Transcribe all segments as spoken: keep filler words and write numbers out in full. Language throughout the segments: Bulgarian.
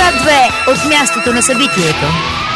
К две от мястото на събитието.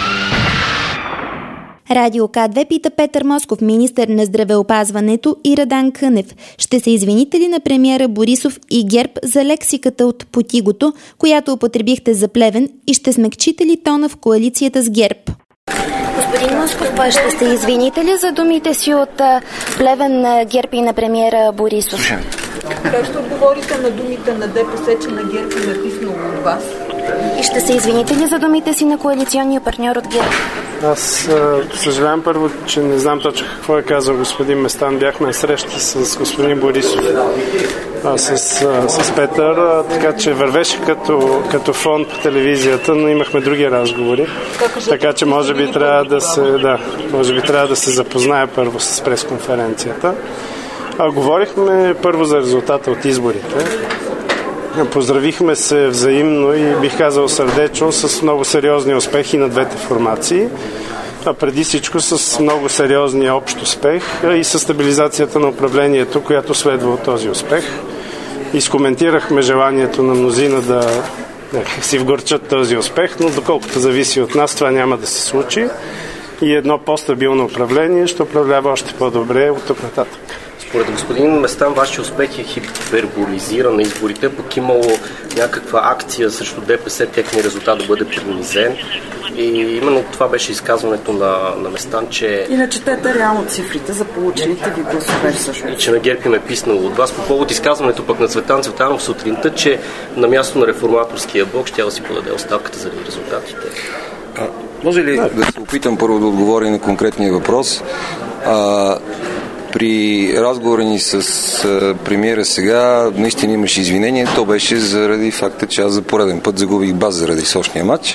Радио К две пита Петър Москов, министър на здравеопазването, и Радан Кънев. Ще се извините ли на премиера Борисов и ГЕРБ за лексиката от потигото, която употребихте за Плевен, и ще смекчите ли тона в коалицията с ГЕРБ? Господин Москов, ще се извините ли за думите си от Плевен на ГЕРБ и на премиера Борисов? Как ще отговорите на думите на ДПС, че на ГЕРБ е написано от вас? И ще се извините ли за думите си на коалиционния партньор от ГЕРБ? Аз а, съжалявам първо, че не знам точно какво е казал господин Местан. Бяхме на среща с господин Борисов, а, с, а, с Петър, а, така че вървеше като, като фон по телевизията, но имахме други разговори. Така че може би трябва да се, да, може би трябва да се запозная първо с пресконференцията. А, говорихме първо за резултата от изборите. Поздравихме се взаимно и бих казал сърдечно с много сериозни успехи на двете формации, а преди всичко с много сериозния общ успех и с стабилизацията на управлението, която следва от този успех. Изкоментирахме желанието на мнозина да си вгорчат този успех, но доколкото зависи от нас, това няма да се случи и едно по-стабилно управление ще управлява още по-добре от тук нататък. Според господин Местан, вашия успех е хиперболизиран на изборите, пък имало някаква акция срещу ДПС, техния резултат да бъде принизен. И именно това беше изказването на, на Местан, че... И начетете реално цифрите за получените ви гласове всъщност. И че на ГЕРБ им е писнало от вас по повод изказването пък на Цветан Цветанов сутринта, че на място на реформаторския блок ще да си подаде оставката заради резултатите. А, може ли да. да се опитам първо да отговоря на конкретния въпрос? А, При разговора ни с а, премиера сега наистина имаше извинение. То беше заради факта, че аз за пореден път загубих база заради сочния матч.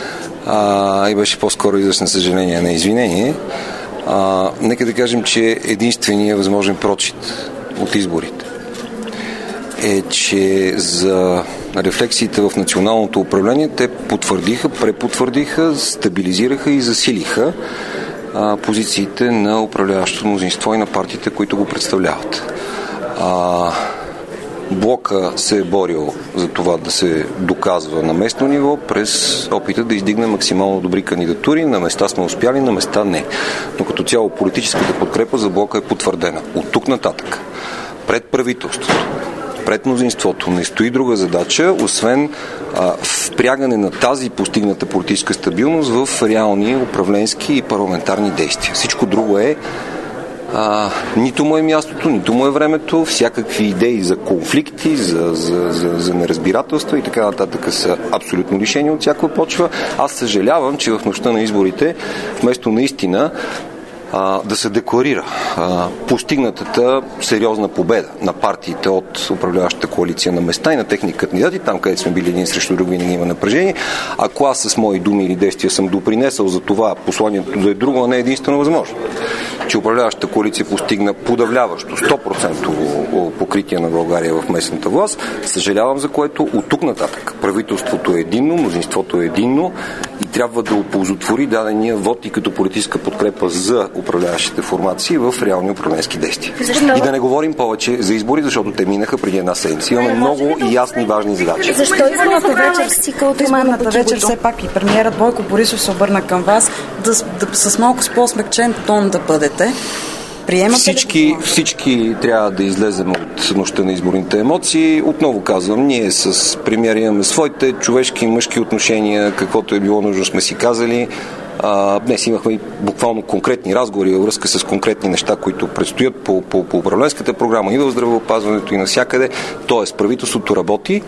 А, и беше по-скоро израз на съжаление, на извинение. А, нека да кажем, че единственият възможен прочит от изборите е, че за рефлексиите в националното управление те потвърдиха, препотвърдиха, стабилизираха и засилиха позициите на управляващото мнозинство и на партиите, които го представляват. А, блока се е борил за това да се доказва на местно ниво през опита да издигне максимално добри кандидатури. На места сме успяли, на места не. Но като цяло политическата подкрепа за блока е потвърдена. От тук нататък, пред правителството, пред мнозинството не стои друга задача, освен а, впрягане на тази постигната политическа стабилност в реални управленски и парламентарни действия. Всичко друго е а, нито му е мястото, нито му е времето, всякакви идеи за конфликти, за, за, за, за неразбирателства и така нататък са абсолютно лишени от всякаква почва. Аз съжалявам, че в нощта на изборите вместо наистина да се декларира а, постигнатата сериозна победа на партиите от управляващата коалиция на места и на техни кандидати, там където сме били един срещу друг, винаги има напрежение. Ако аз с мои думи или действия съм допринесъл за това посланието да е друго, а не е единствено възможно, че управляващата коалиция постигна подавляващо сто процента покритие на България в местната власт, съжалявам за което. От тук нататък правителството е единно, мнозинството е единно и трябва да оползотвори дадения вод и като политическа подкрепа за управляващите формации в реални управленски действия. Защо? И да не говорим повече за избори, защото те минаха преди една седмица. Имаме много и ясни важни задачи. Защо изборната вечер си като изборната вечер все пак и премиерът Бойко Борисов се обърна към вас да, да с малко по-смекчен тон да бъдете? Всички, всички трябва да излезем от нощта на изборните емоции. Отново казвам, ние с премиера имаме своите човешки и мъжки отношения, каквото е било нужно сме си казали. А, днес имахме буквално конкретни разговори във връзка с конкретни неща, които предстоят по, по, по управленската програма и в здравеопазването и навсякъде. Тоест правителството работи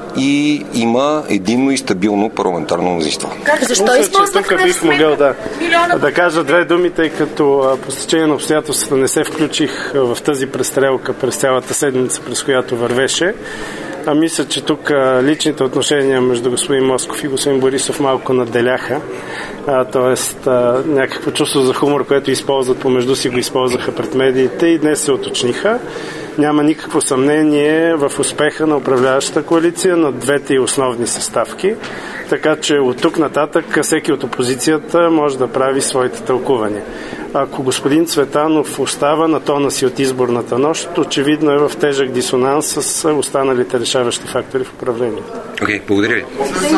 и има единно и стабилно парламентарно мнозинство. Защо използвахме тук бих могъл да, да кажа две думи, тъй като по стечение на обстоятелствата не се включих в тази престрелка през цялата седмица, през която вървеше. А мисля, че тук личните отношения между господин Москов и господин Борисов малко надделяха. А, тоест, а, някакво чувство за хумор, което използват помежду си, го използваха пред медиите и днес се уточниха. Няма никакво съмнение в успеха на управляващата коалиция на двете основни съставки. Така че от тук нататък всеки от опозицията може да прави своите тълкувания. ако господин Цветанов остава на тона си от изборната нощ, очевидно е в тежък дисонанс с останалите решаващи фактори в управлението. Окей, okay, благодаря ви.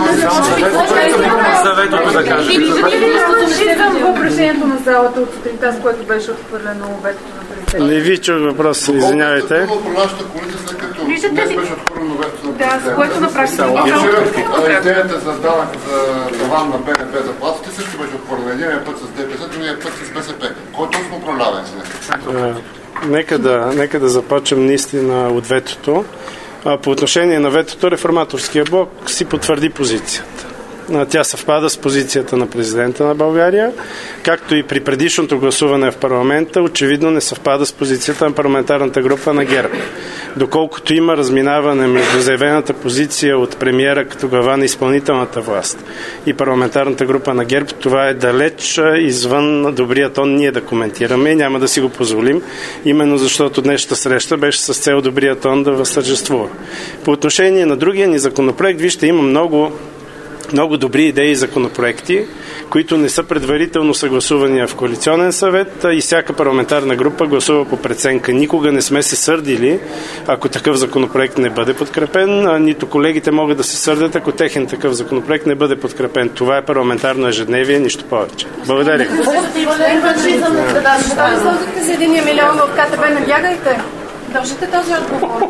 Заветото да кажа. Виждам въображението на залата от сутринта, с което беше отхвърлено ветото на президента. Не ви чух въпрос, извинявайте. Виждате ли? Да, с което направихте. Идеята за данък за таван на Б Н П заплатите също беше отхвърлена. Единият път с Д П С, другия път с Б С П. Кой точно управлява инцидент? Нека да, нека да започнем наистина от ветото. По отношение на ветото, Реформаторския блок си потвърди позицията. Тя съвпада с позицията на президента на България, както и при предишното гласуване в парламента, очевидно не съвпада с позицията на парламентарната група на ГЕРБ. Доколкото има разминаване между заявената позиция от премиера като глава на изпълнителната власт и парламентарната група на ГЕРБ, това е далеч извън добрия тон ние да коментираме и няма да си го позволим, именно защото днешната среща беше с цел добрия тон да възтържествува. По отношение на другия ни законопроект, вижте, има много много добри идеи и законопроекти, които не са предварително съгласувани в коалиционен съвет и всяка парламентарна група гласува по преценка. Никога не сме се сърдили, ако такъв законопроект не бъде подкрепен, нито колегите могат да се сърдят, ако техен такъв законопроект не бъде подкрепен. Това е парламентарно ежедневие, нищо повече. Благодаря. Сложихте за единия милион от К Т Б, не бягайте. Дължите този отговор.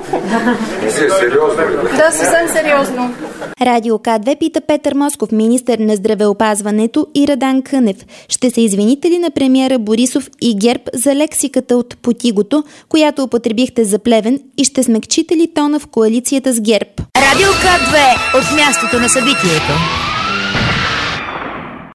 Да, съвсем сериозно. Радио К две пита Петър Москов, министър на здравеопазването, и Радан Кънев. Ще се извините ли на премиера Борисов и ГЕРБ за лексиката от потигото, която употребихте за Плевен, и ще смекчите ли тона в коалицията с ГЕРБ? Радио К две от мястото на събитието.